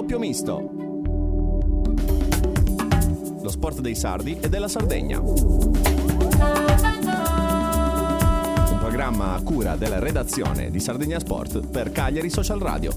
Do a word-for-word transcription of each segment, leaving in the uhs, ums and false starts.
Doppio Misto. Lo sport dei sardi e della Sardegna. Un programma a cura della redazione di Sardegna Sport per Cagliari Social Radio.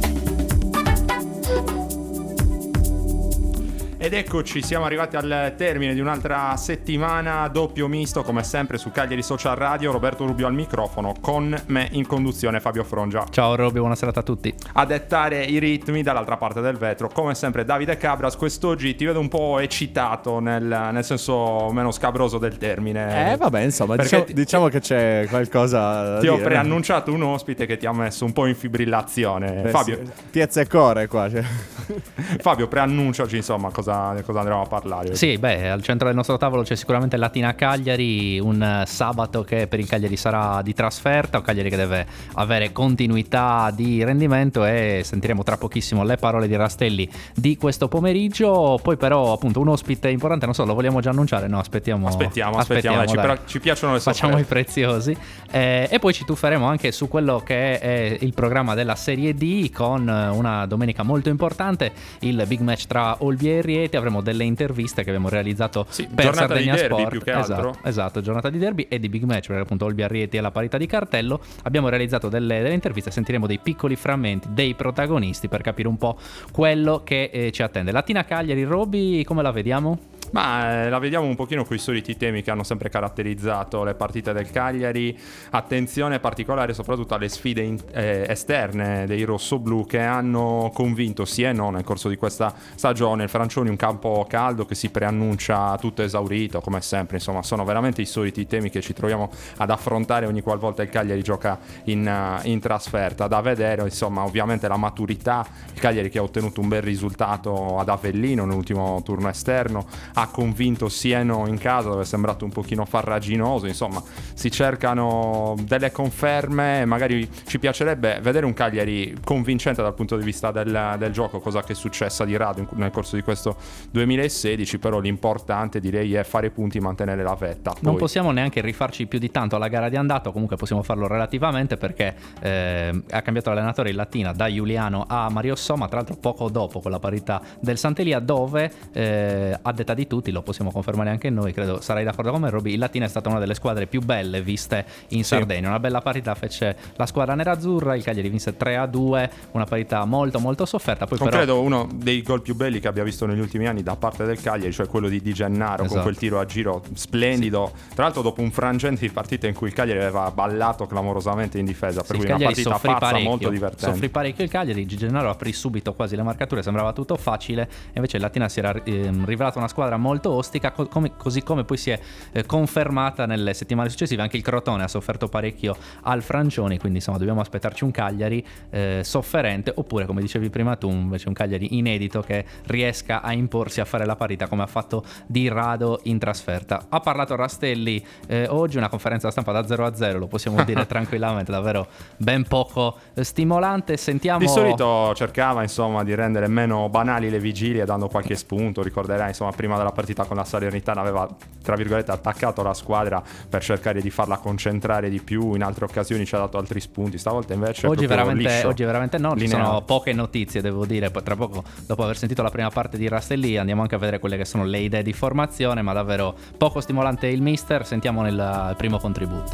Ed eccoci, siamo arrivati al termine di un'altra settimana, doppio misto come sempre su Cagliari Social Radio. Roberto Rubio al microfono, con me in conduzione Fabio Frongia. Ciao Robio, buona serata a tutti. A dettare i ritmi dall'altra parte del vetro, come sempre Davide Cabras. Quest'oggi ti vedo un po' eccitato nel, nel senso meno scabroso del termine. Eh vabbè, insomma, diciamo, ti, diciamo che c'è qualcosa da Ti dire. ho preannunciato un ospite che ti ha messo un po' in fibrillazione. Beh, Fabio, sì, Piazza e Core qua, cioè. Fabio, preannunciaci insomma cosa Cosa andremo a parlare? Sì, beh, al centro del nostro tavolo c'è sicuramente Latina Cagliari, un sabato che per il Cagliari sarà di trasferta, un Cagliari che deve avere continuità di rendimento, e sentiremo tra pochissimo le parole di Rastelli di questo pomeriggio. Poi però appunto un ospite importante, non so, lo vogliamo già annunciare? No, aspettiamo. Aspettiamo, aspettiamo, aspettiamo dai, ci, ci piacciono le sorprese. Facciamo i preziosi. Eh, e poi ci tufferemo anche su quello che è il programma della Serie D, con una domenica molto importante, il big match tra Olbia e Rieti. Avremo delle interviste che abbiamo realizzato sì, per Sardegna di derby, Sport, più che altro. Esatto, esatto, giornata di derby e di big match, perché appunto Olbia Rieti è la parità di cartello. Abbiamo realizzato delle, delle interviste, sentiremo dei piccoli frammenti dei protagonisti per capire un po' quello che eh, ci attende. Latina Cagliari, Roby, come la vediamo? Ma eh, la vediamo un pochino con i soliti temi che hanno sempre caratterizzato le partite del Cagliari. Attenzione particolare soprattutto alle sfide in, eh, esterne dei rossoblù, che hanno convinto sì e no nel corso di questa stagione. Il Francioni, un campo caldo che si preannuncia tutto esaurito come sempre. Insomma, sono veramente i soliti temi che ci troviamo ad affrontare ogni qualvolta il Cagliari gioca in, uh, in trasferta. Da vedere insomma ovviamente la maturità, il Cagliari che ha ottenuto un bel risultato ad Avellino nell'ultimo turno esterno, ha convinto Sieno in casa dove è sembrato un pochino farraginoso. Insomma, si cercano delle conferme. Magari ci piacerebbe vedere un Cagliari convincente dal punto di vista del, del gioco, cosa che è successa di rado nel corso di questo duemilasedici. Però l'importante direi è fare punti e mantenere la vetta. Poi... non possiamo neanche rifarci più di tanto alla gara di andata, comunque possiamo farlo relativamente, perché eh, ha cambiato allenatore in Latina da Giuliano a Mario Somma, tra l'altro poco dopo con la parità del Sant'Elia, dove eh, a detta di tutti, lo possiamo confermare anche noi, credo sarai d'accordo con me Roby, il Latina è stata una delle squadre più belle viste in sì. Sardegna. Una bella partita fece la squadra nerazzurra, il Cagliari vinse tre a due, una partita molto molto sofferta. Poi non però... credo uno dei gol più belli che abbia visto negli ultimi anni da parte del Cagliari, cioè quello di Di Gennaro, esatto, con quel tiro a giro splendido, sì. Tra l'altro dopo un frangente di partita in cui il Cagliari aveva ballato clamorosamente in difesa, per sì, cui una partita pazza, parecchio, molto divertente. Soffrì parecchio il Cagliari, Di Gennaro aprì subito quasi le marcature, sembrava tutto facile, e invece il Latina si era eh, rivelata una squadra molto ostica, co- come, così come poi si è eh, confermata nelle settimane successive. Anche il Crotone ha sofferto parecchio al Francioni, quindi insomma dobbiamo aspettarci un Cagliari eh, sofferente, oppure come dicevi prima tu invece un Cagliari inedito che riesca a imporsi a fare la parità come ha fatto di rado in trasferta. Ha parlato Rastelli eh, oggi, una conferenza stampa da zero a zero, lo possiamo dire tranquillamente, davvero ben poco stimolante. Sentiamo. Di solito cercava insomma di rendere meno banali le vigilie dando qualche spunto. Ricorderai insomma prima della partita con la Salernitana aveva tra virgolette attaccato la squadra per cercare di farla concentrare di più, in altre occasioni ci ha dato altri spunti, stavolta invece oggi veramente, liscio, oggi veramente no, ci lineare. Sono poche notizie devo dire, poi tra poco dopo aver sentito la prima parte di Rastelli andiamo anche a vedere quelle che sono le idee di formazione, ma davvero poco stimolante il mister. Sentiamo nel primo contributo.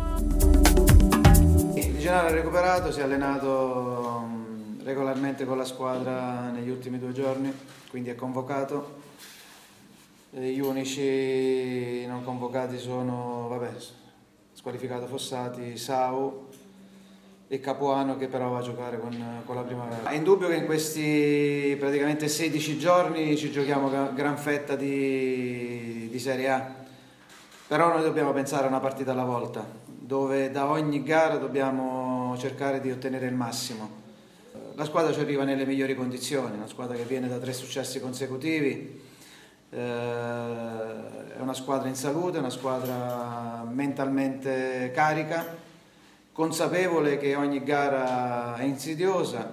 Di Gennaro è recuperato, si è allenato regolarmente con la squadra negli ultimi due giorni, quindi è convocato. Gli unici non convocati sono, vabbè, squalificato Fossati, Sau e Capuano, che però va a giocare con, con la Primavera. È indubbio che in questi praticamente sedici giorni ci giochiamo gran fetta di, di Serie A, però noi dobbiamo pensare a una partita alla volta, dove da ogni gara dobbiamo cercare di ottenere il massimo. La squadra ci arriva nelle migliori condizioni, una squadra che viene da tre successi consecutivi. È una squadra in salute, una squadra mentalmente carica, consapevole che ogni gara è insidiosa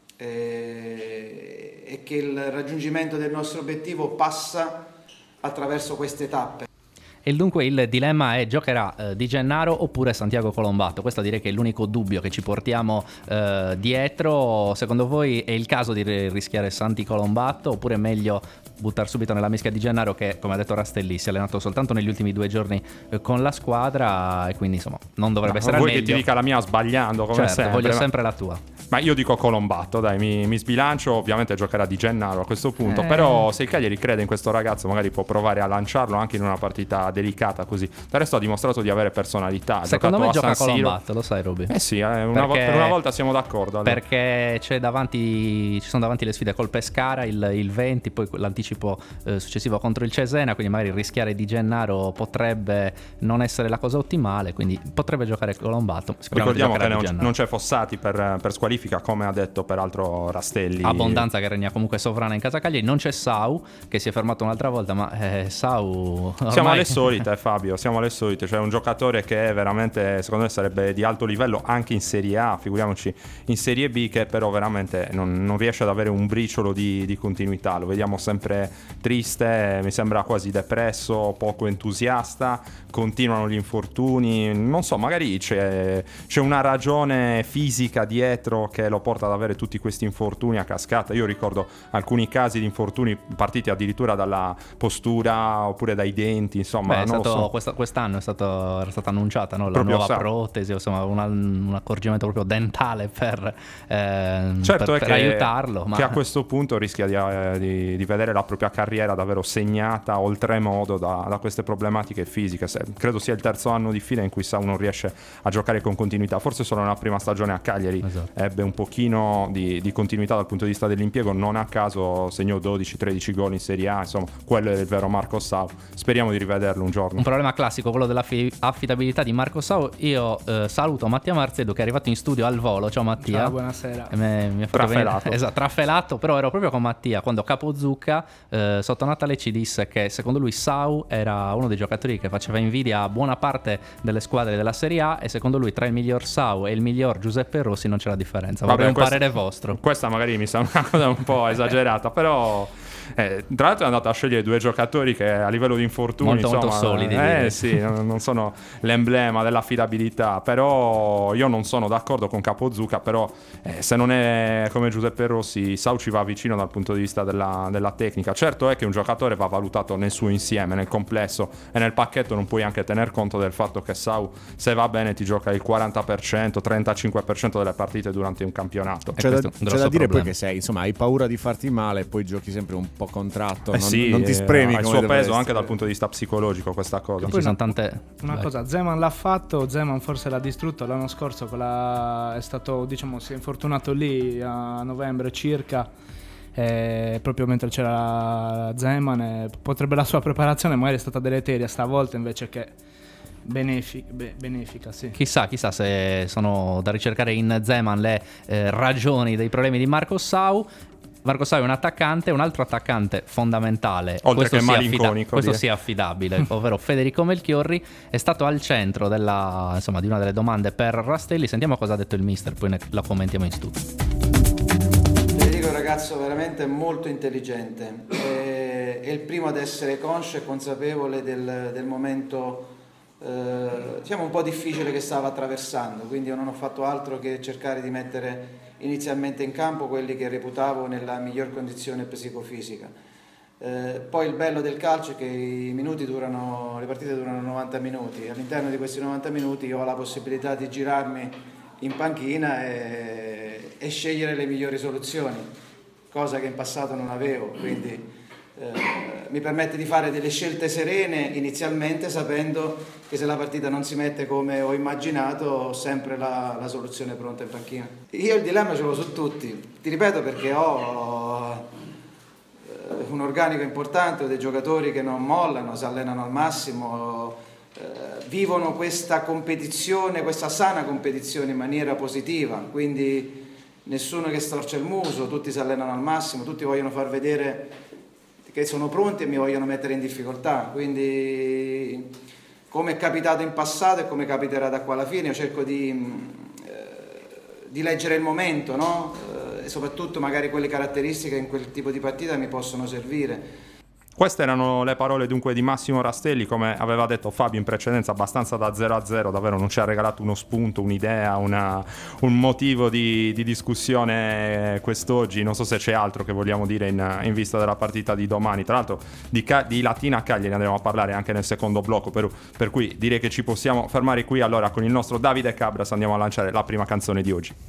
e, e che il raggiungimento del nostro obiettivo passa attraverso queste tappe. e dunque il dilemma è: giocherà eh, Di Gennaro oppure Santiago Colombato? Questo direi che è l'unico dubbio che ci portiamo eh, dietro. Secondo voi è il caso di rischiare Santi Colombato, oppure è meglio buttare subito nella mischia Di Gennaro, che come ha detto Rastelli si è allenato soltanto negli ultimi due giorni eh, con la squadra e quindi insomma non dovrebbe no, essere al vuoi meglio. che ti dica la mia sbagliando come certo, sempre, voglio ma... sempre la tua. Ma io dico Colombato, dai, mi, mi sbilancio. Ovviamente giocherà Di Gennaro a questo punto, eh. però se il Cagliari crede in questo ragazzo magari può provare a lanciarlo anche in una partita delicata così. Del resto ha dimostrato di avere personalità. Secondo me gioca San Siro. Colombato, lo sai Roby? Eh sì, eh, una Perché... vo- per una volta siamo d'accordo. Allora. Perché c'è davanti, ci sono davanti le sfide col Pescara il, il venti, poi l'anticipo eh, successivo contro il Cesena, quindi magari rischiare Di Gennaro potrebbe non essere la cosa ottimale, quindi potrebbe giocare Colombato. Ricordiamo che non, Di non c'è Fossati per, per squalifica, come ha detto peraltro Rastelli. Abbondanza che regna comunque sovrana in casa Cagliari. Non c'è Sau, che si è fermato un'altra volta, ma eh, Sau ormai... Siamo alle solite, Fabio, siamo alle solite. Cioè un giocatore che veramente, secondo me, sarebbe di alto livello anche in Serie A, figuriamoci in Serie B, che però veramente non, non riesce ad avere un briciolo di, di continuità. Lo vediamo sempre triste, mi sembra quasi depresso, poco entusiasta, continuano gli infortuni, non so, magari c'è, c'è una ragione fisica dietro che lo porta ad avere tutti questi infortuni a cascata. Io ricordo alcuni casi di infortuni partiti addirittura dalla postura oppure dai denti, insomma. Beh, è non stato, lo so. questa, quest'anno è stato, era stata annunciata, no? La Proprio nuova sa- protesi, insomma una, un accorgimento proprio dentale per, eh, Certo per, è per che, aiutarlo, ma... che a questo punto rischia di, eh, di, di vedere la propria carriera davvero segnata oltremodo da, da queste problematiche fisiche. Se, credo sia il terzo anno di fila in cui Sau non riesce a giocare con continuità. Forse solo nella prima stagione a Cagliari esatto. ebbe un pochino di, di continuità dal punto di vista dell'impiego, non a caso segnò dodici tredici gol in Serie A, insomma quello è il vero Marco Sau. Speriamo di rivederlo un giorno. Un problema classico, quello dell'affidabilità di Marco Sau. Io eh, saluto Mattia Marzedo, che è arrivato in studio al volo. Ciao Mattia. Ciao, buonasera. Me, mi ha fatto Trafelato. venire- esatto, trafelato, però ero proprio con Mattia quando Capozucca eh, sotto Natale ci disse che secondo lui Sau era uno dei giocatori che faceva invidia a buona parte delle squadre della Serie A, e secondo lui tra il miglior Sau e il miglior Giuseppe Rossi non c'è la differenza. Vorrei Vabbè, un questo- parere vostro. Questa magari mi sembra una cosa un po' esagerata, però eh, tra l'altro è andato a scegliere due giocatori che a livello di infortuni Molto, insomma, molto solidi, eh direi. sì, non, non sono l'emblema dell'affidabilità, però io non sono d'accordo con Capozucca, però eh, se non è come Giuseppe Rossi, Sau ci va vicino dal punto di vista della, della tecnica. Certo è che un giocatore va valutato nel suo insieme, nel complesso, e nel pacchetto non puoi anche tener conto del fatto che Sau, se va bene, ti gioca il quaranta per cento, trentacinque per cento delle partite durante un campionato. E C'è da, questo è un c'è grosso da dire problema. poi che sei, insomma, hai paura di farti male e poi giochi sempre un po' contratto, Eh non, sì, non ti spremi ha il come suo dovresti. peso anche dal punto di vista psicologico questa cosa. Ci poi sono una- tante... Una Vai. cosa, Zeman l'ha fatto, Zeman forse l'ha distrutto l'anno scorso, con la... è stato, diciamo, si è infortunato lì a novembre circa, eh, proprio mentre c'era Zeman, eh, potrebbe la sua preparazione magari è stata deleteria stavolta invece che benefi- be- benefica, sì. Chissà, chissà se sono da ricercare in Zeman le eh, ragioni dei problemi di Marco Sau. Marco Sau è un attaccante, un altro attaccante fondamentale, Oltre questo che sia malinconico, affida- questo direi. sia affidabile, ovvero Federico Melchiorri, è stato al centro della, insomma, di una delle domande per Rastelli. Sentiamo cosa ha detto il mister, poi ne- la commentiamo in studio. Federico è un ragazzo veramente molto intelligente, è, è il primo ad essere conscio e consapevole del, del momento eh, diciamo un po' difficile che stava attraversando, quindi io non ho fatto altro che cercare di mettere inizialmente in campo quelli che reputavo nella miglior condizione psicofisica. Eh, poi il bello del calcio è che i minuti durano, le partite durano novanta minuti, all'interno di questi novanta minuti io ho la possibilità di girarmi in panchina e, e scegliere le migliori soluzioni, cosa che in passato non avevo, quindi eh, mi permette di fare delle scelte serene inizialmente, sapendo che se la partita non si mette come ho immaginato ho sempre la, la soluzione pronta in panchina. Io il dilemma ce l'ho su tutti, ti ripeto, perché ho eh, un organico importante, ho dei giocatori che non mollano, si allenano al massimo, eh, vivono questa competizione, questa sana competizione in maniera positiva, quindi nessuno che storce il muso, tutti si allenano al massimo, tutti vogliono far vedere che sono pronti e mi vogliono mettere in difficoltà, quindi come è capitato in passato e come capiterà da qua alla fine io cerco di, eh, di leggere il momento, no? Eh, e soprattutto magari quelle caratteristiche in quel tipo di partita mi possono servire. Queste erano le parole dunque di Massimo Rastelli, come aveva detto Fabio in precedenza, abbastanza da zero a zero, davvero non ci ha regalato uno spunto, un'idea, una, un motivo di, di discussione quest'oggi. Non so se c'è altro che vogliamo dire in, in vista della partita di domani. Tra l'altro di, di Latina Cagliari andremo a parlare anche nel secondo blocco, per, per cui direi che ci possiamo fermare qui. Allora con il nostro Davide Cabras andiamo a lanciare la prima canzone di oggi.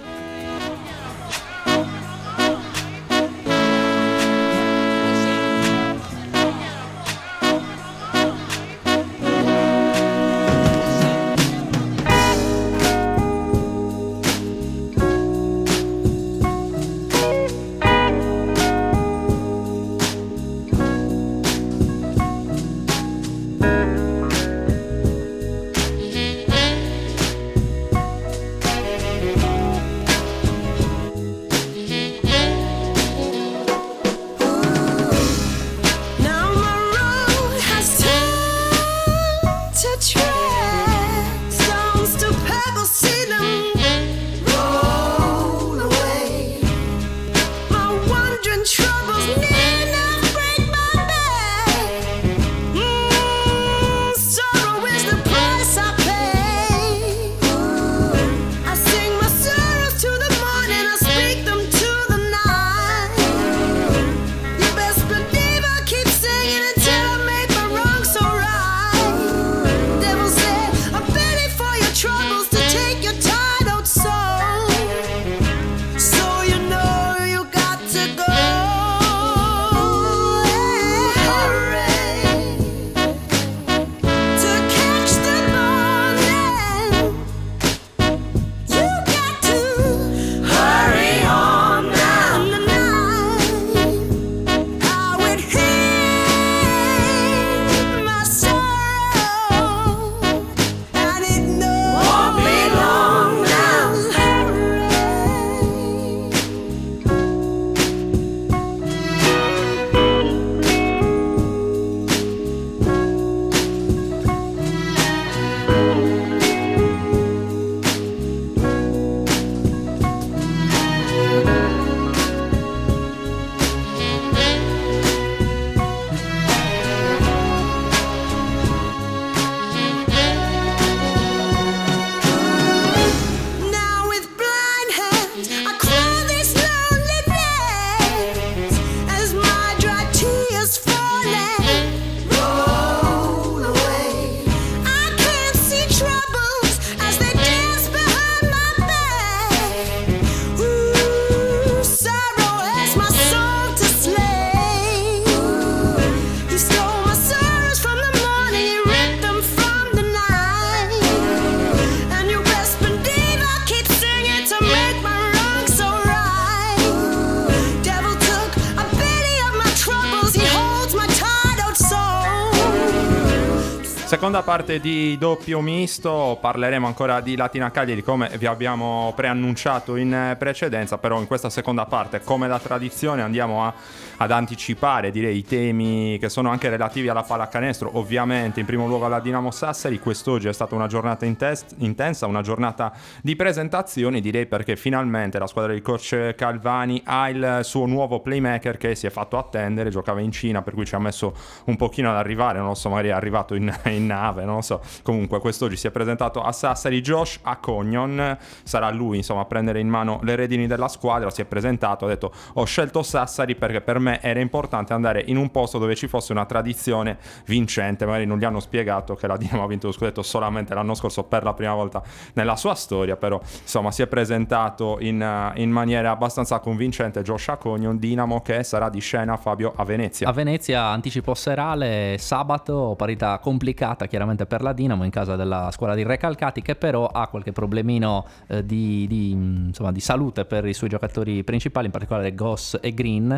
Seconda parte di doppio misto, parleremo ancora di Latina Cagliari come vi abbiamo preannunciato in precedenza, però in questa seconda parte, come da tradizione, andiamo a, ad anticipare direi i temi che sono anche relativi alla pallacanestro, ovviamente in primo luogo alla Dinamo Sassari. Quest'oggi è stata una giornata intest- intensa, una giornata di presentazioni direi, perché finalmente la squadra di coach Calvani ha il suo nuovo playmaker che si è fatto attendere, giocava in Cina per cui ci ha messo un pochino ad arrivare, non lo so, magari è arrivato in, in nave, non lo so. Comunque quest'oggi si è presentato a Sassari Josh Acognon, sarà lui insomma a prendere in mano le redini della squadra. Si è presentato, ha detto ho scelto Sassari perché per me era importante andare in un posto dove ci fosse una tradizione vincente. Magari non gli hanno spiegato che la Dinamo ha vinto lo scudetto solamente l'anno scorso per la prima volta nella sua storia, però insomma si è presentato in, in maniera abbastanza convincente Josh Acognon. Dinamo che sarà di scena, Fabio, a Venezia. A Venezia, anticipo serale sabato, parità complicata chiaramente per la Dinamo in casa della squadra di Recalcati, che però ha qualche problemino eh, di, di, insomma, di salute per i suoi giocatori principali, in particolare Goss e Green.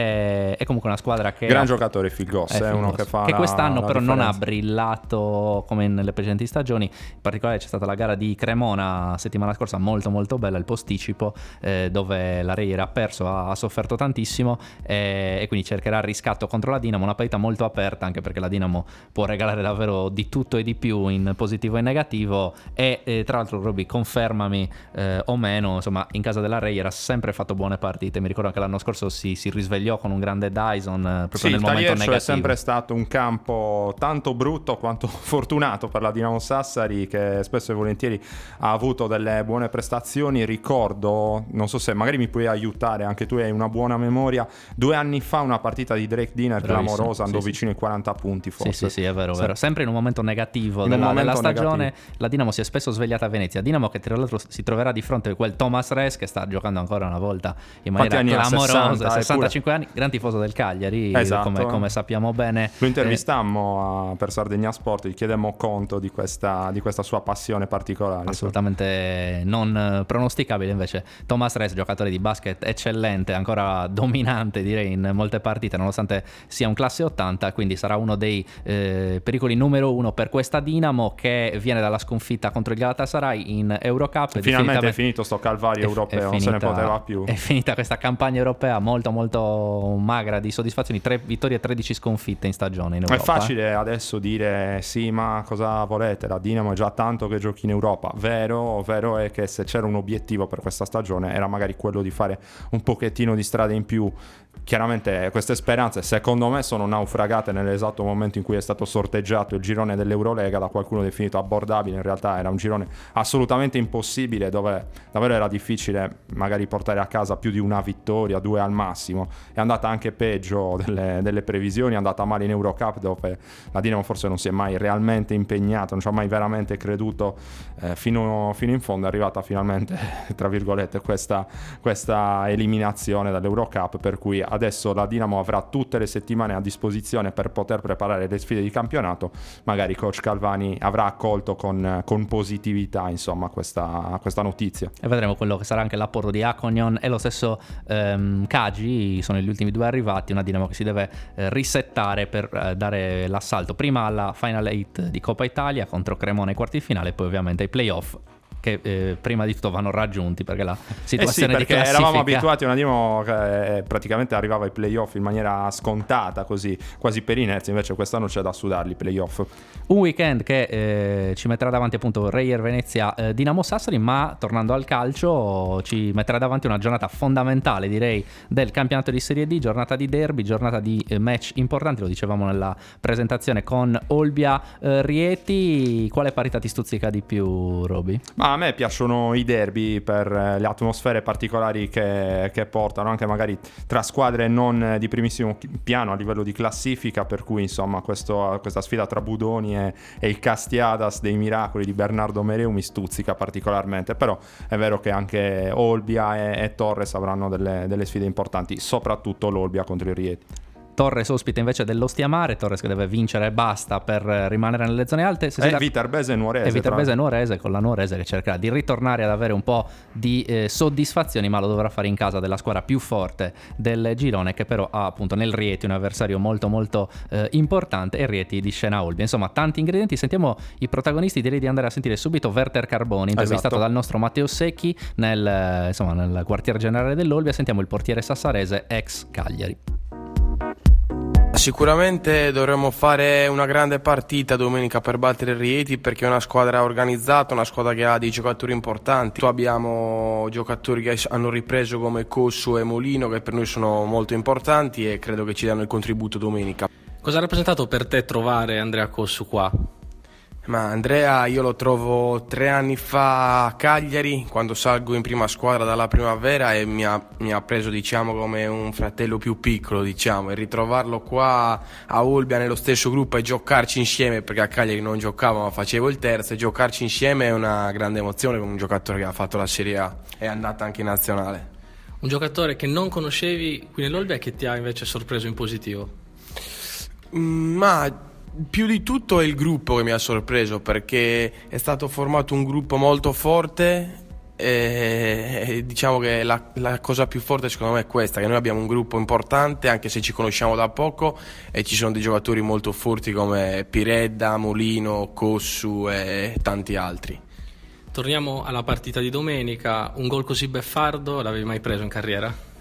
È, è comunque una squadra che gran ha, giocatore Phil Goss, è, è uno Goss, che fa che la, quest'anno la però differenza. non ha brillato come nelle precedenti stagioni. In particolare c'è stata la gara di Cremona settimana scorsa, molto molto bella, il posticipo eh, dove la Reira ha perso, ha, ha sofferto tantissimo eh, e quindi cercherà il riscatto contro la Dinamo. Una partita molto aperta, anche perché la Dinamo può regalare davvero visto di tutto e di più in positivo e negativo e eh, tra l'altro Roby, confermami eh, o meno, insomma in casa della Ray era sempre fatto buone partite. Mi ricordo che l'anno scorso si, si risvegliò con un grande Dyson eh, proprio sì, nel momento negativo. negativo. È sempre stato un campo tanto brutto quanto fortunato per la Dinamo Sassari, che spesso e volentieri ha avuto delle buone prestazioni. Ricordo, non so se magari mi puoi aiutare, anche tu hai una buona memoria, due anni fa una partita di Drake Dinner clamorosa, andò sì, vicino sì. ai quaranta punti forse. Sì, sì, sì, è vero, Sì. vero. Sempre in un momento negativo In della, un momento della stagione, negativo. La Dinamo si è spesso svegliata a Venezia. Dinamo che tra l'altro si troverà di fronte a quel Thomas Res che sta giocando ancora una volta in maniera anni ha? clamorosa, sessanta, sessantacinque anni, gran tifoso del Cagliari, Esatto. come, come sappiamo bene. Lo intervistammo a, per Sardegna Sport, gli chiedemmo conto di questa, di questa sua passione particolare. Assolutamente non pronosticabile invece Thomas Res, giocatore di basket eccellente, ancora dominante direi in molte partite nonostante sia un classe ottanta, quindi sarà uno dei eh, pericoli numero uno per questa Dinamo che viene dalla sconfitta contro il Galatasaray in Eurocup. Finalmente è finito sto calvario è, europeo, è non finita, se ne poteva più. È finita questa campagna europea molto molto magra di soddisfazioni, tre vittorie e tredici sconfitte in stagione in Europa. È facile adesso dire sì, ma cosa volete, la Dinamo è già tanto che giochi in Europa. Vero, vero è che se c'era un obiettivo per questa stagione era magari quello di fare un pochettino di strada in più. Chiaramente queste speranze secondo me sono naufragate nell'esatto momento in cui è stato sorteggiato il girone dell'Eurolega, da qualcuno definito abbordabile. In realtà era un girone assolutamente impossibile, dove davvero era difficile magari portare a casa più di una vittoria, due al massimo. È andata anche peggio delle, delle previsioni, è andata male in Eurocup, dove la Dinamo forse non si è mai realmente impegnata, non ci ha mai veramente creduto eh, fino, fino in fondo. È arrivata finalmente tra virgolette questa, questa eliminazione dall'Eurocup, per cui adesso la Dinamo avrà tutte le settimane a disposizione per poter preparare le sfide di campionato. Magari coach Calvani avrà accolto con, con positività insomma questa, questa notizia, e vedremo quello che sarà anche l'apporto di Akonion e lo stesso ehm, Kaji. Sono gli ultimi due arrivati, una Dinamo che si deve eh, risettare per eh, dare l'assalto prima alla Final eight di Coppa Italia contro Cremona ai quarti di finale e poi ovviamente ai playoff, che eh, prima di tutto vanno raggiunti, perché la situazione eh sì, perché di classifica... eravamo abituati a una Dinamo che praticamente arrivava ai playoff in maniera scontata, così quasi per inerzia. Invece quest'anno c'è da sudarli i playoff. Un weekend che eh, ci metterà davanti appunto Reyer Venezia eh, Dinamo Sassari, ma tornando al calcio ci metterà davanti una giornata fondamentale direi del campionato di Serie D, giornata di derby, giornata di eh, match importanti, lo dicevamo nella presentazione, con Olbia eh, Rieti. Quale parità ti stuzzica di più, Roby? Ma a me piacciono i derby per le atmosfere particolari che, che portano, anche magari tra squadre non di primissimo piano a livello di classifica, per cui insomma questo, questa sfida tra Budoni e, e il Castiadas dei miracoli di Bernardo Mereu mi stuzzica particolarmente. Però è vero che anche Olbia e, e Torres avranno delle, delle sfide importanti, soprattutto l'Olbia contro il Rieti. Torres ospite invece dell'Ostiamare, Torres che deve vincere e basta per rimanere nelle zone alte. Se e da... Viterbese e Nuorese. E Viterbese e Nuorese, con la Nuorese che cercherà di ritornare ad avere un po' di eh, soddisfazioni, ma lo dovrà fare in casa della squadra più forte del girone, che però ha appunto nel Rieti un avversario molto molto eh, importante, e Rieti di Scena Olbia. Insomma, tanti ingredienti. Sentiamo i protagonisti, direi di andare a sentire subito Werther Carboni, intervistato esatto. dal nostro Matteo Secchi nel, eh, insomma, nel quartier generale dell'Olbia. Sentiamo il portiere sassarese ex Cagliari. Sicuramente dovremmo fare una grande partita domenica per battere il Rieti, perché è una squadra organizzata, una squadra che ha dei giocatori importanti. Abbiamo giocatori che hanno ripreso come Cossu e Molino, che per noi sono molto importanti e credo che ci danno il contributo domenica. Cosa ha rappresentato per te trovare Andrea Cossu qua? Ma Andrea io lo trovo tre anni fa a Cagliari, quando salgo in prima squadra dalla primavera, e mi ha, mi ha preso diciamo come un fratello più piccolo, diciamo, e ritrovarlo qua a Olbia nello stesso gruppo e giocarci insieme, perché a Cagliari non giocavo ma facevo il terzo, e giocarci insieme è una grande emozione con un giocatore che ha fatto la Serie A e è andata anche in nazionale. Un giocatore che non conoscevi qui nell'Olbia e che ti ha invece sorpreso in positivo? Mm, ma più di tutto è il gruppo che mi ha sorpreso, perché è stato formato un gruppo molto forte e, e diciamo che la, la cosa più forte secondo me è questa, che noi abbiamo un gruppo importante anche se ci conosciamo da poco, e ci sono dei giocatori molto forti come Piredda, Molino, Cossu e tanti altri. Torniamo alla partita di domenica. Un gol così beffardo l'avevi mai preso in carriera?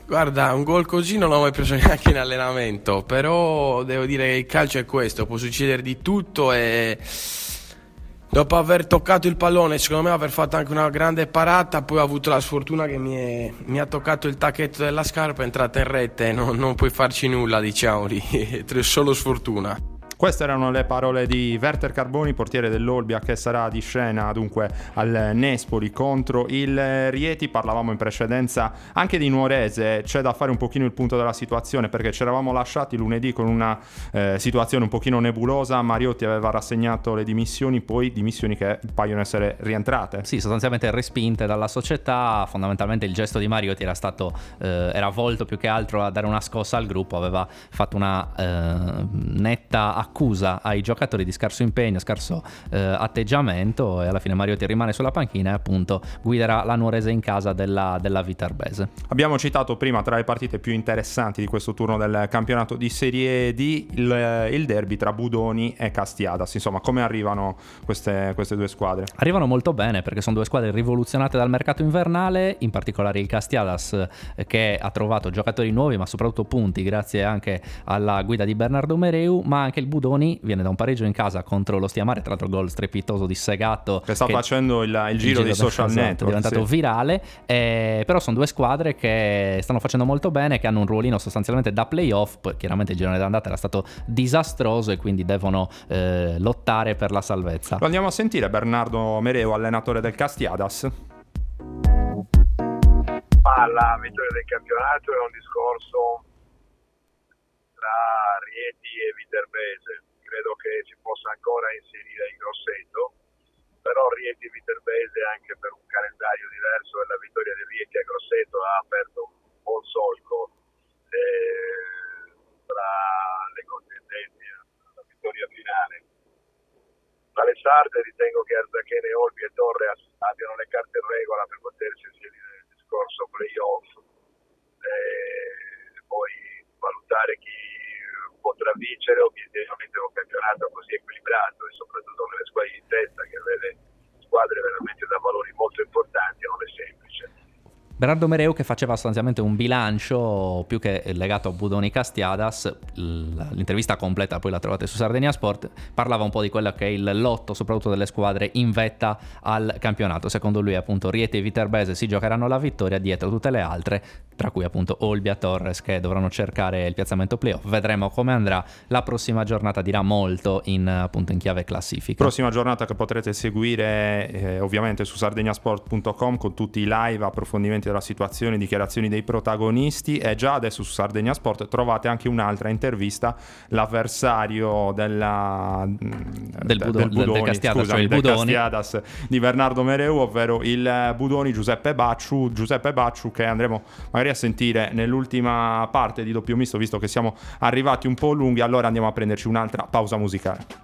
Guarda, un gol così non l'ho mai preso neanche in allenamento, però devo dire che il calcio è questo, può succedere di tutto e dopo aver toccato il pallone, secondo me aver fatto anche una grande parata, poi ho avuto la sfortuna che mi, è, mi ha toccato il tacchetto della scarpa, è entrata in rete, non, non puoi farci nulla, diciamo, solo sfortuna. Queste erano le parole di Werther Carboni, portiere dell'Olbia, che sarà di scena dunque al Nespoli contro il Rieti. Parlavamo in precedenza anche di Nuorese, c'è da fare un pochino il punto della situazione, perché ci eravamo lasciati lunedì con una eh, situazione un pochino nebulosa. Mariotti aveva rassegnato le dimissioni, poi dimissioni che paiono essere rientrate. Sì, sostanzialmente respinte dalla società. Fondamentalmente il gesto di Mariotti era stato eh, era volto più che altro a dare una scossa al gruppo, aveva fatto una eh, netta accusa ai giocatori di scarso impegno, scarso eh, atteggiamento, e alla fine Mariotti rimane sulla panchina e appunto guiderà la Nuorese in casa della, della Viterbese. Abbiamo citato prima tra le partite più interessanti di questo turno del campionato di Serie D il, il derby tra Budoni e Castiadas. Insomma, come arrivano queste, queste due squadre? Arrivano molto bene, perché sono due squadre rivoluzionate dal mercato invernale, in particolare il Castiadas eh, che ha trovato giocatori nuovi ma soprattutto punti grazie anche alla guida di Bernardo Mereu, ma anche il Budoni viene da un pareggio in casa contro lo Stiamare, tra l'altro gol strepitoso di Segato che sta che facendo il, il, il giro dei social esatto, network, è diventato sì. virale, eh, però sono due squadre che stanno facendo molto bene, che hanno un ruolino sostanzialmente da playoff. Poi chiaramente il girone d'andata era stato disastroso e quindi devono eh, lottare per la salvezza. Lo andiamo a sentire Bernardo Mereu, allenatore del Castiadas. Ma la vittoria del campionato è un discorso tra Rieti e Viterbese. Credo che si possa ancora inserire il Grosseto, però Rieti e Viterbese, anche per un calendario diverso, e la vittoria di Rieti a Grosseto ha aperto un buon solco eh, tra le contendenti alla vittoria finale. Dalle sarde ritengo che Arzachene, Olbia e Torre abbiano le carte in regola per potersi inserire nel discorso playoff, e poi valutare chi potrà vincere. Obiettivamente un campionato così equilibrato e soprattutto nelle squadre di testa, che vede squadre veramente da valori molto importanti, non è semplice. Bernardo Mereu, che faceva sostanzialmente un bilancio più che legato a Budoni Castiadas, l'intervista completa poi la trovate su Sardegna Sport, parlava un po' di quello che è il lotto soprattutto delle squadre in vetta al campionato. Secondo lui appunto Rieti e Viterbese si giocheranno la vittoria, dietro tutte le altre, tra cui appunto Olbia, Torres, che dovranno cercare il piazzamento playoff. Vedremo come andrà, la prossima giornata dirà molto in appunto in chiave classifica. Prossima giornata che potrete seguire eh, ovviamente su sardegnasport punto com con tutti i live, approfondimenti della situazione, dichiarazioni dei protagonisti, e già adesso su Sardegna Sport trovate anche un'altra intervista, l'avversario della, del, Budo, del Budoni, del Castiadas, scusami, cioè il del Budoni. Castiadas di Bernardo Mereu, ovvero il Budoni Giuseppe Bacciu, Giuseppe Bacciu che andremo magari a sentire nell'ultima parte di doppio misto, visto che siamo arrivati un po' lunghi. Allora andiamo a prenderci un'altra pausa musicale.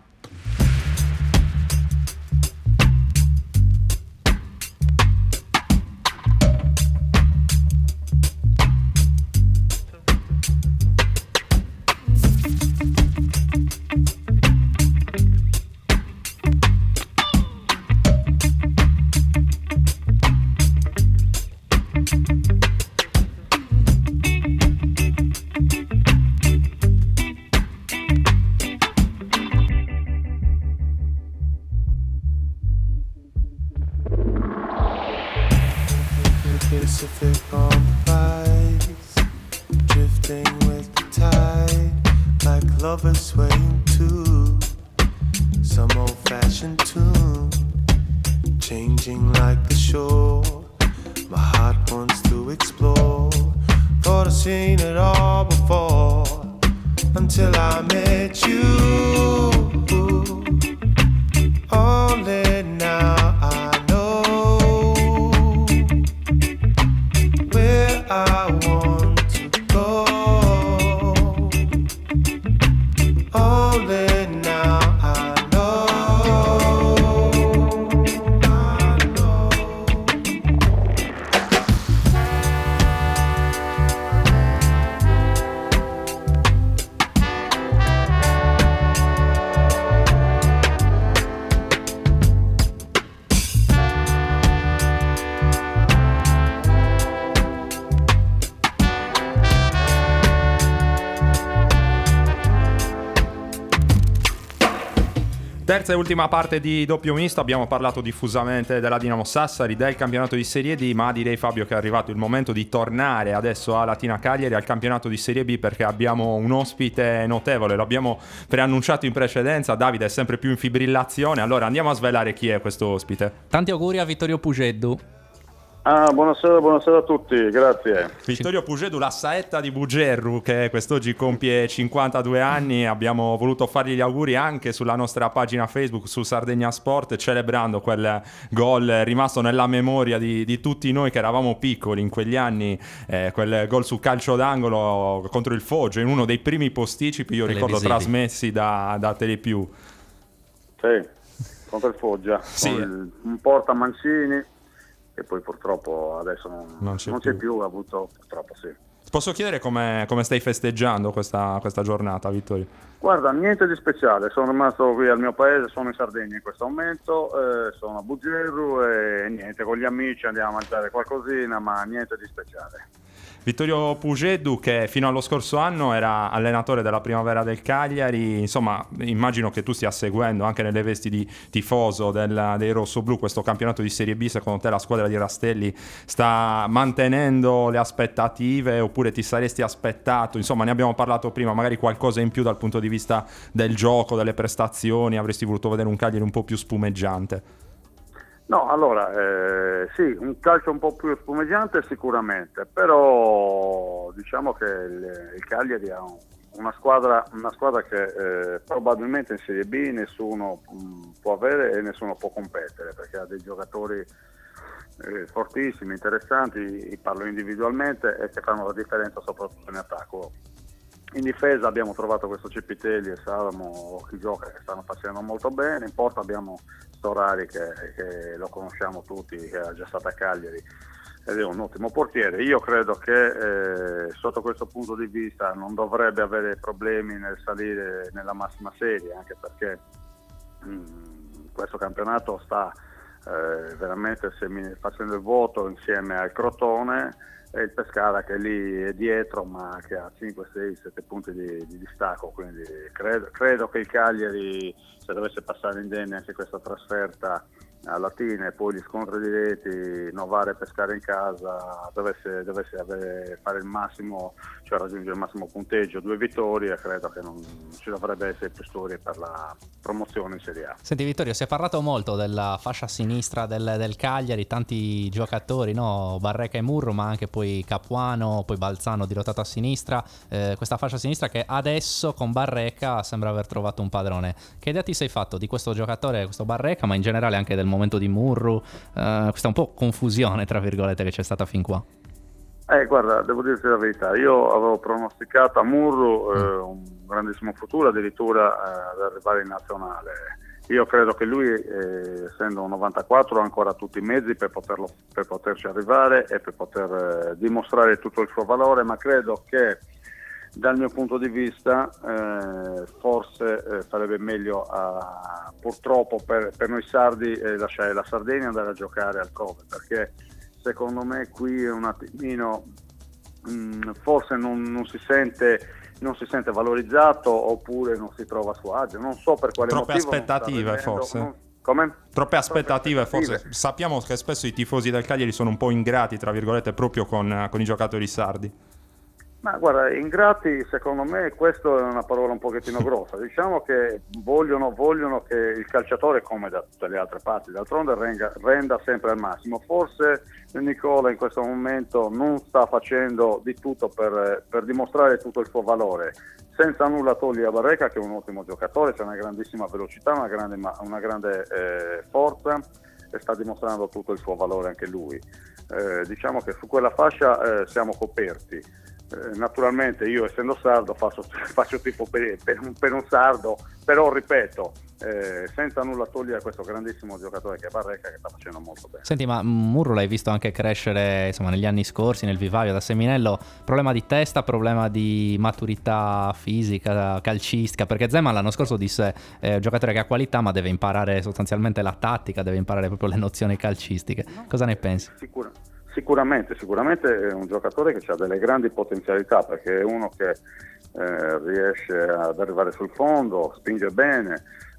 Pacific on the rise, drifting with the tide, like lovers swaying to some old-fashioned tune, changing like the shore. My heart wants to explore. Thought I'd seen it all before, until I met you. Only now I I want to go. Only now I know. I know. Terza e ultima parte di doppio misto, abbiamo parlato diffusamente della Dinamo Sassari, del campionato di Serie D, ma direi, Fabio, che è arrivato il momento di tornare adesso a Latina Cagliari, al campionato di Serie B, perché abbiamo un ospite notevole, lo abbiamo preannunciato in precedenza. Davide è sempre più in fibrillazione, allora andiamo a svelare chi è questo ospite. Tanti auguri a Vittorio Pugeddu. Ah, buonasera, buonasera a tutti, grazie. Vittorio Pugeddu, la saetta di Bugerru, che quest'oggi compie cinquantadue anni. Abbiamo voluto fargli gli auguri anche sulla nostra pagina Facebook, su Sardegna Sport, celebrando quel gol rimasto nella memoria di, di tutti noi che eravamo piccoli in quegli anni, eh, quel gol su calcio d'angolo contro il Foggia, in uno dei primi posticipi, io ricordo, trasmessi da, da Telepiù. Sì, contro il Foggia, sì. Con il, un porta Mancini, che poi purtroppo adesso non, non c'è non più. c'è più, ha avuto purtroppo sì. Posso chiedere come stai festeggiando questa, questa giornata, Vittorio? Guarda, niente di speciale, sono rimasto qui al mio paese, sono in Sardegna in questo momento, eh, sono a Bugerru e niente, con gli amici andiamo a mangiare qualcosina, ma niente di speciale. Vittorio Pugeddu, che fino allo scorso anno era allenatore della Primavera del Cagliari, insomma immagino che tu stia seguendo anche nelle vesti di tifoso del, dei rossoblù questo campionato di Serie B. Secondo te la squadra di Rastelli sta mantenendo le aspettative, oppure ti saresti aspettato, insomma ne abbiamo parlato prima, magari qualcosa in più dal punto di vista del gioco, delle prestazioni, avresti voluto vedere un Cagliari un po' più spumeggiante? No, allora, eh, sì, un calcio un po' più spumeggiante sicuramente, però diciamo che il, il Cagliari ha un, una squadra, una squadra che eh, probabilmente in Serie B nessuno mh, può avere e nessuno può competere, perché ha dei giocatori eh, fortissimi, interessanti, parlo individualmente, e che fanno la differenza soprattutto in attacco. In difesa abbiamo trovato questo Cipitelli e Salamo, chi gioca, che stanno facendo molto bene. In porta abbiamo Storari, che, che lo conosciamo tutti, che è già stato a Cagliari ed è un ottimo portiere. Io credo che eh, sotto questo punto di vista non dovrebbe avere problemi nel salire nella massima serie, anche perché mh, questo campionato sta eh, veramente semi- facendo il voto insieme al Crotone e il Pescara, che lì è dietro ma che ha cinque, sei, sette punti di, di distacco, quindi credo, credo che il Cagliari, se dovesse passare indenne anche questa trasferta a Latina e poi gli scontri diretti, Novara e Pescara in casa, dovesse, dovesse avere, fare il massimo, cioè raggiungere il massimo punteggio, due vittorie, credo che non ci dovrebbe essere più storie per la promozione in Serie A. Senti Vittorio, si è parlato molto della fascia sinistra del, del Cagliari, tanti giocatori, no? Barreca e Murro, ma anche poi Capuano, poi Balzano dirottato a sinistra, eh, questa fascia sinistra che adesso con Barreca sembra aver trovato un padrone. Che idea ti sei fatto di questo giocatore, questo Barreca, ma in generale anche del momento di Murru, uh, questa un po' confusione tra virgolette che c'è stata fin qua? Eh, guarda, devo dirti la verità, io avevo pronosticato a Murru eh, un grandissimo futuro, addirittura eh, ad arrivare in nazionale. Io credo che lui, eh, essendo un novantaquattro, ha ancora tutti i mezzi per, poterlo, per poterci arrivare e per poter eh, dimostrare tutto il suo valore, ma credo che dal mio punto di vista eh, forse eh, sarebbe meglio a, purtroppo per, per noi sardi eh, lasciare la Sardegna e andare a giocare altrove, perché secondo me qui è un attimino mh, forse non, non si sente non si sente valorizzato, oppure non si trova a suo agio, non so per quale troppe motivo. Aspettative forse non, come? Troppe aspettative, Troppe forse aspettative. Sappiamo che spesso i tifosi del Cagliari sono un po' ingrati tra virgolette proprio con, con i giocatori sardi. Ma guarda, ingrati secondo me questa è una parola un pochettino grossa, diciamo che vogliono, vogliono che il calciatore, come da tutte le altre parti, d'altronde renda, renda sempre al massimo. Forse Nicola in questo momento non sta facendo di tutto per, per dimostrare tutto il suo valore, senza nulla togliere a Barreca, che è un ottimo giocatore, c'è una grandissima velocità, una grande, una grande eh, forza, e sta dimostrando tutto il suo valore anche lui. Eh, diciamo che su quella fascia eh, siamo coperti. Eh, naturalmente io, essendo sardo, faccio, faccio tipo per, per, un, per un sardo, però ripeto, eh, senza nulla togliere a questo grandissimo giocatore che è Barreca, che sta facendo molto bene. Senti, ma Murro l'hai visto anche crescere, insomma, negli anni scorsi nel vivaio da Seminello, problema di testa, problema di maturità fisica, calcistica, perché Zeman l'anno scorso disse eh, un giocatore che ha qualità ma deve imparare sostanzialmente la tattica, deve imparare proprio le nozioni calcistiche. Cosa ne pensi? Sicura. Sicuramente, sicuramente è un giocatore che ha delle grandi potenzialità, perché è uno che eh, riesce ad arrivare sul fondo, spinge bene,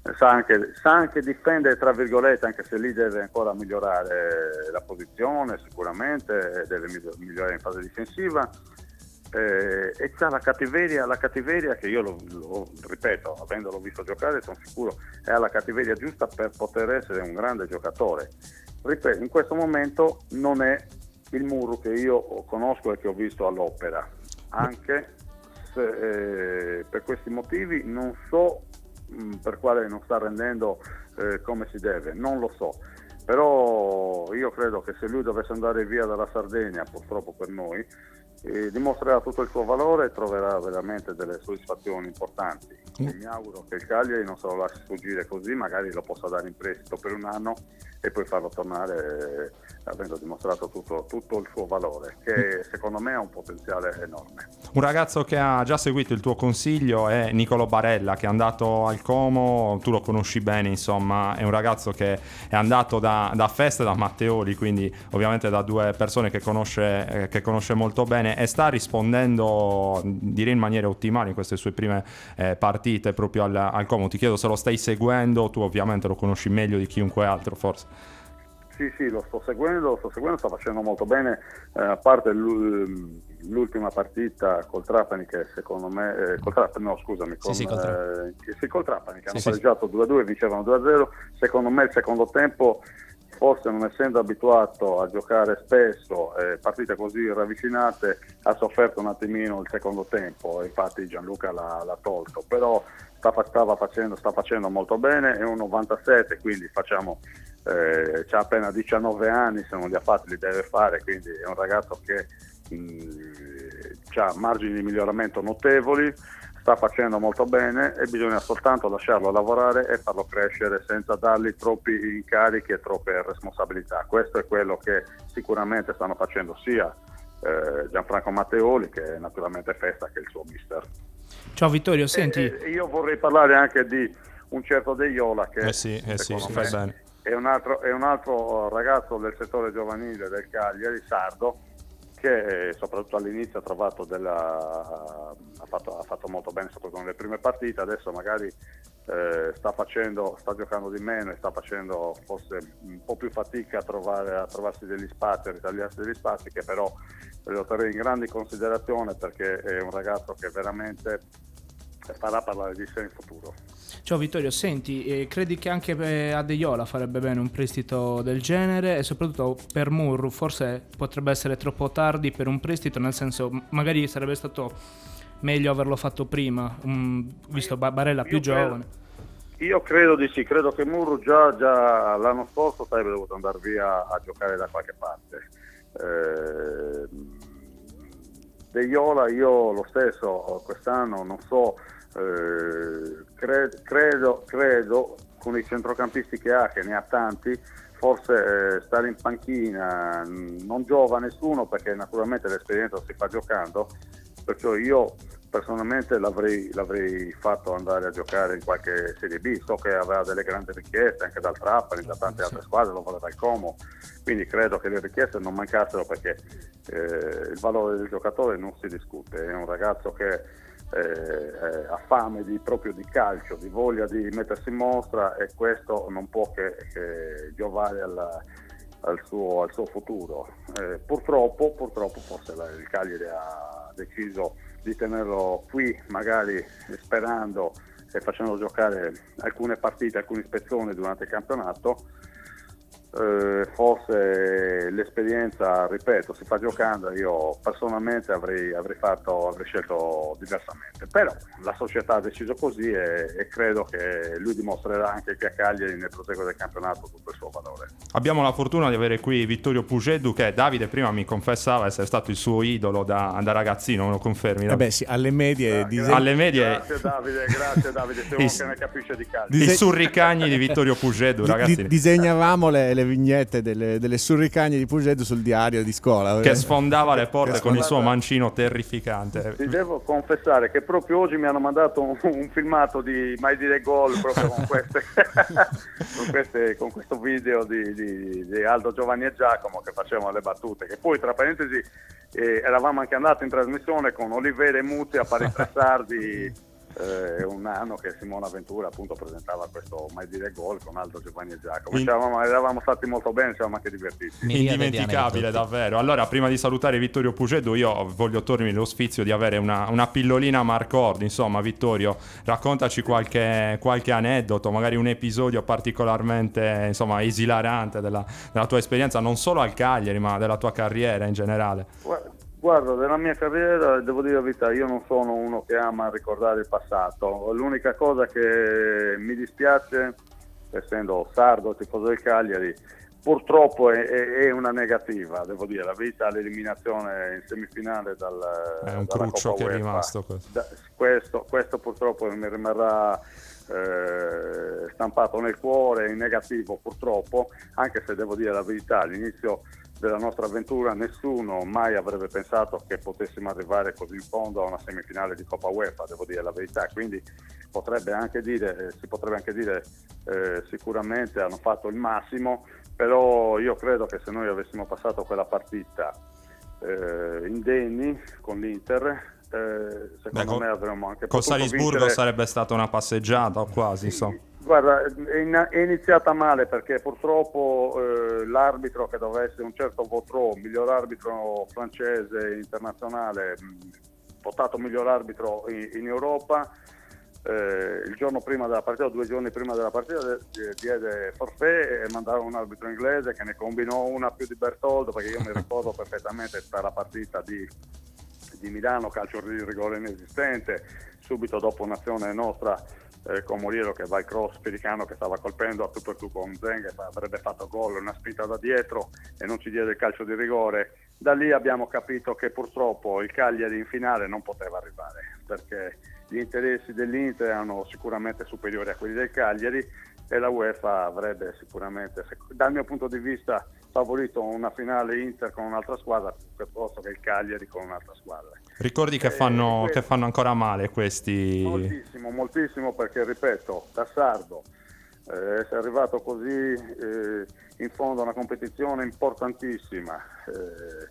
sa anche, sa anche difendere tra virgolette, anche se lì deve ancora migliorare la posizione sicuramente, deve migliorare in fase difensiva, eh, e c'ha la cattiveria, la cattiveria che io lo, lo ripeto, avendolo visto giocare sono sicuro è la cattiveria giusta per poter essere un grande giocatore. Ripeto, in questo momento non è il Murru che io conosco e che ho visto all'Opera, anche se eh, per questi motivi non so mh, per quale non sta rendendo eh, come si deve, non lo so, però io credo che se lui dovesse andare via dalla Sardegna, purtroppo per noi, eh, dimostrerà tutto il suo valore e troverà veramente delle soddisfazioni importanti. Mm. E mi auguro che il Cagliari non se lo lasci sfuggire così, magari lo possa dare in prestito per un anno e poi farlo tornare eh, avendo dimostrato tutto, tutto il suo valore, che secondo me ha un potenziale enorme. Un ragazzo che ha già seguito il tuo consiglio è Nicolo Barella, che è andato al Como, tu lo conosci bene, insomma, è un ragazzo che è andato da, da Feste e da Matteoli, quindi ovviamente da due persone che conosce, eh, che conosce molto bene, e sta rispondendo, direi in maniera ottimale in queste sue prime eh, partite proprio al, al Como. Ti chiedo se lo stai seguendo, tu ovviamente lo conosci meglio di chiunque altro forse. Sì, sì, lo sto seguendo, lo sto seguendo, sta facendo molto bene, eh, a parte l'ultima partita col Trapani che secondo me, eh, col Trapani, no scusami, con, sì, sì, col, Trapani. Eh, sì, col Trapani che sì, hanno sì, pareggiato due a due, vincevano due a zero, secondo me il secondo tempo, forse non essendo abituato a giocare spesso eh, partite così ravvicinate, ha sofferto un attimino il secondo tempo, infatti Gianluca l'ha, l'ha tolto, però sta, stava facendo, sta facendo molto bene, è un novantasette, quindi facciamo... Eh, c'ha appena diciannove anni, se non li ha fatti li deve fare, quindi è un ragazzo che ha margini di miglioramento notevoli, sta facendo molto bene e bisogna soltanto lasciarlo lavorare e farlo crescere senza dargli troppi incarichi e troppe responsabilità. Questo è quello che sicuramente stanno facendo sia eh, Gianfranco Matteoli che naturalmente Festa, che è il suo mister. Ciao Vittorio, senti, e, e io vorrei parlare anche di un certo De Iola che eh sì, eh sì, si fa bene. È un, altro, è un altro ragazzo del settore giovanile del Cagliari, sardo, che soprattutto all'inizio ha trovato della, ha, fatto, ha fatto molto bene soprattutto nelle prime partite, adesso magari eh, sta facendo, sta giocando di meno e sta facendo forse un po' più fatica a, trovare, a trovarsi degli spazi, a ritagliarsi degli spazi, che però lo terrei in grande considerazione perché è un ragazzo che veramente farà parlare di sé in futuro. Ciao Vittorio, senti, eh, credi che anche a De Iola farebbe bene un prestito del genere, e soprattutto per Murru forse potrebbe essere troppo tardi per un prestito, nel senso magari sarebbe stato meglio averlo fatto prima, um, visto Barella più io giovane? Credo, io credo di sì, credo che Murru già, già l'anno scorso sarebbe dovuto andare via a giocare da qualche parte. Eh, De Iola io lo stesso quest'anno non so, eh, cre- credo, credo con i centrocampisti che ha, che ne ha tanti, forse eh, stare in panchina non giova a nessuno, perché naturalmente l'esperienza si fa giocando, perciò io personalmente l'avrei, l'avrei fatto andare a giocare in qualche Serie B. So che aveva delle grandi richieste anche dal Trapani, da tante altre squadre, lo voleva dal Como, quindi credo che le richieste non mancassero, perché eh, il valore del giocatore non si discute, è un ragazzo che eh, ha fame di, proprio di calcio, di voglia di mettersi in mostra, e questo non può che, che giovare alla, al, suo, al suo futuro. Eh, purtroppo, purtroppo forse la, il Cagliari ha deciso di tenerlo qui, magari sperando e facendo giocare alcune partite, alcune ispezioni durante il campionato. Eh, forse l'esperienza, ripeto, si fa giocando. Io personalmente avrei, avrei fatto avrei scelto diversamente, però la società ha deciso così, e, e credo che lui dimostrerà anche che a Cagliari nel proseguo del campionato tutto il suo valore. Abbiamo la fortuna di avere qui Vittorio Pugedu, che Davide prima mi confessava essere stato il suo idolo da, da ragazzino, me lo confermi? Eh beh sì, alle medie, ah, diseg- alle medie grazie Davide, grazie Davide, sei uno che ne capisce di calcio. I surricagni di Vittorio Pugedu, ragazzi. Di- disegnavamo le, le vignette delle, delle surricagne di Pugedu sul diario di scuola, che sfondava le porte con il suo mancino terrificante. Ti devo confessare che proprio oggi mi hanno mandato un, un filmato di Mai Dire Gol proprio con queste, con, queste con questo video di, di, di Aldo, Giovanni e Giacomo che facevano le battute, che poi tra parentesi eh, eravamo anche andati in trasmissione con Olivera e Muti a fare i tre sardi eh, un anno che Simona Ventura appunto presentava questo Mai Dire Gol con Aldo, Giovanni e Giacomo. In... Eravamo, eravamo stati molto bene, ci siamo anche divertiti. Indimenticabile davvero. Allora, prima di salutare Vittorio Pugedu, io voglio togliermi lo sfizio di avere una, una pillolina Marcord. Insomma, Vittorio, raccontaci qualche, qualche aneddoto, magari un episodio particolarmente, insomma, esilarante della, della tua esperienza, non solo al Cagliari ma della tua carriera in generale. Guarda, della mia carriera, devo dire la verità, io non sono uno che ama ricordare il passato. L'unica cosa che mi dispiace, essendo sardo, tifoso del Cagliari, purtroppo è, è una negativa, devo dire la verità, l'eliminazione in semifinale dal, è un dalla cruccio Coppa che è UEFA. rimasto questo. Da, questo, questo purtroppo mi rimarrà eh, stampato nel cuore, in negativo purtroppo, anche se devo dire la verità, all'inizio della nostra avventura nessuno mai avrebbe pensato che potessimo arrivare così in fondo a una semifinale di Coppa UEFA, devo dire la verità, quindi potrebbe anche dire, si potrebbe anche dire eh, sicuramente hanno fatto il massimo, però io credo che se noi avessimo passato quella partita eh, indenni con l'Inter, eh, secondo Beh, me avremmo anche con potuto Salisburgo vincere. Sarebbe stata una passeggiata o quasi, insomma. Guarda, è, in, è iniziata male perché purtroppo eh, l'arbitro, che doveva essere un certo Vautreau, miglior arbitro francese internazionale, mh, votato miglior arbitro in, in Europa, eh, il giorno prima della partita, due giorni prima della partita, diede forfait e mandarono un arbitro inglese che ne combinò una più di Bertoldo, perché io mi ricordo perfettamente per la partita di, di Milano, calcio di rigore inesistente, subito dopo un'azione nostra Eh, con Moriero che va il cross Pericano che stava colpendo a tu per tu con Zenga, avrebbe fatto gol, una spinta da dietro e non ci diede il calcio di rigore. Da lì abbiamo capito che purtroppo il Cagliari in finale non poteva arrivare, perché gli interessi dell'Inter erano sicuramente superiori a quelli del Cagliari e la UEFA avrebbe sicuramente, dal mio punto di vista, favorito una finale Inter con un'altra squadra piuttosto che il Cagliari con un'altra squadra. Ricordi che fanno, eh, che fanno ancora male questi... Moltissimo, moltissimo, perché ripeto, da sardo eh, essere arrivato così eh, in fondo a una competizione importantissima eh,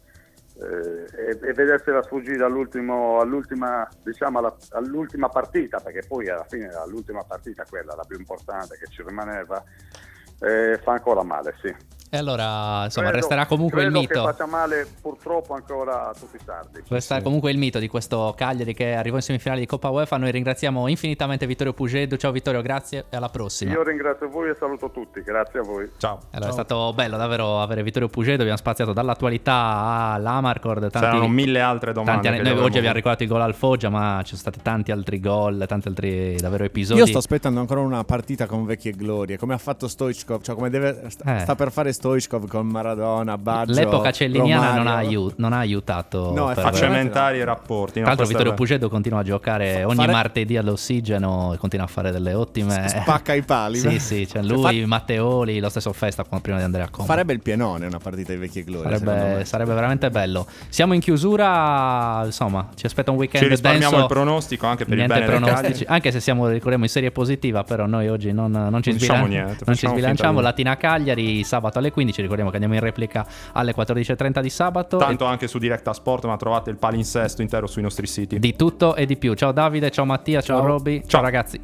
eh, e, e vedersela sfuggire all'ultimo, all'ultima, diciamo alla, all'ultima partita, perché poi alla fine era l'ultima partita quella, la più importante che ci rimaneva, eh, fa ancora male, sì. E allora, insomma, credo, resterà comunque il credo mito. che faccia male purtroppo ancora a tutti i sardi. Resterà sì. comunque il mito di questo Cagliari che arrivò in semifinale di Coppa UEFA. Noi ringraziamo infinitamente Vittorio Pugedu. Ciao Vittorio, grazie e alla prossima. Io ringrazio voi e saluto tutti, grazie a voi. Ciao. Allora, è stato bello davvero avere Vittorio Pugedu. Abbiamo spaziato dall'attualità all'Amarcord. C'erano mille altre domande. Tanti, noi oggi abbiamo ricordato il gol al Foggia, ma ci sono stati tanti altri gol, tanti altri davvero episodi. Io sto aspettando ancora una partita con vecchie glorie, come ha fatto Stoichkov, cioè come deve, sta, eh. sta per fare Stoichkov con Maradona, Baggio, l'epoca celliniana non ha, Romario. aiut- non ha aiutato no, per a cementare i rapporti. Tra l'altro Vittorio è... Pugedu continua a giocare ogni Fare... martedì all'ossigeno e continua a fare delle ottime, spacca i pali. sì sì, cioè lui, fa... Matteoli, lo stesso Festa prima di andare a Como. Farebbe il pienone una partita di vecchie glorie, sarebbe, sarebbe veramente bello. Siamo in chiusura, insomma ci aspetta un weekend ci risparmiamo denso, il pronostico anche per niente il bene pronostici, anche se siamo, ricordiamo, in serie positiva, però noi oggi non, non ci, non sbilan- niente, non ci sbilanciamo. di... Latina Cagliari sabato alle quindici, ricordiamo che andiamo in replica alle quattordici e trenta di sabato. Tanto e... anche su Directa Sport, ma trovate il palinsesto intero sui nostri siti. Di tutto e di più. Ciao Davide, ciao Mattia, ciao, ciao Robby, ciao. ciao ragazzi.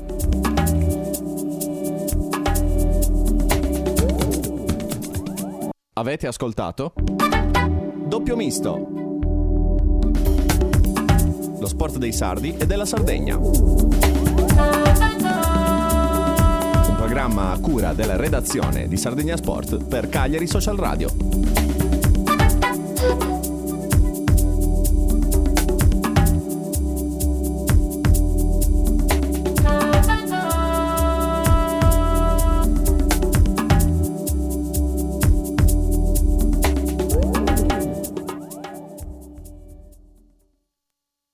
Avete ascoltato? Doppio misto. Lo sport dei sardi e della Sardegna. Un programma a cura della redazione di Sardegna Sport per Cagliari Social Radio.